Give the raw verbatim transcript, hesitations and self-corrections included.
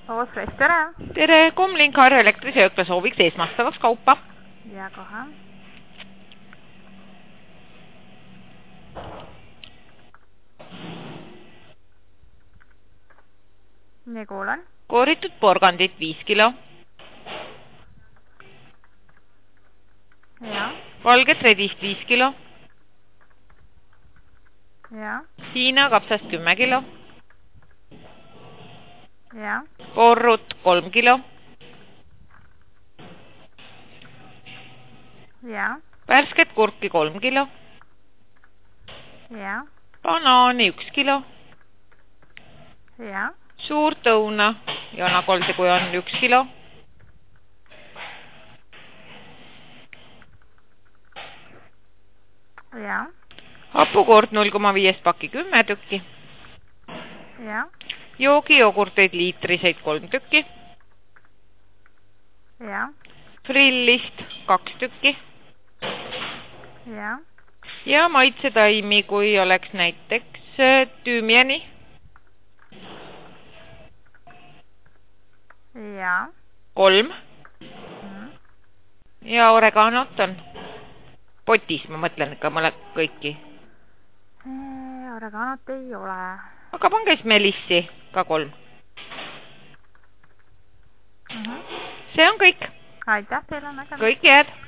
Oosres, tere! Tere, Comlink Harju elektrisöökla sooviks esmastavaks kaupa. Ja kohe. Nii kuulen. Kooritud porgandit viis kilo. Ja. Valget redist viis kilo. Ja. Hiina kapsast kümme kilo. Ja. Porrut kolm kilo. Ja. Värsket kurki kolm kilo. Ja. Banaani üks kilo. Ja. Suurt õuna janakolde, kui on üks kilo. Ja. Hapukord null koma viis paki kümme tükki. Ja. Joogi jogurteid liitriseid kolm tükki. Ja. Frillist kaks tükki. Ja. Ja maitsetaimi, kui oleks näiteks tüümiani. Ja. Kolm. Mm. Ja oreganot on potis, ma mõtlen ikka mõle kõiki. Oreganot ei ole. Aga pange siis melissi ka kolm. Mm -hmm. See on kõik. Aitäh teile, nägemist. Kõik jääd.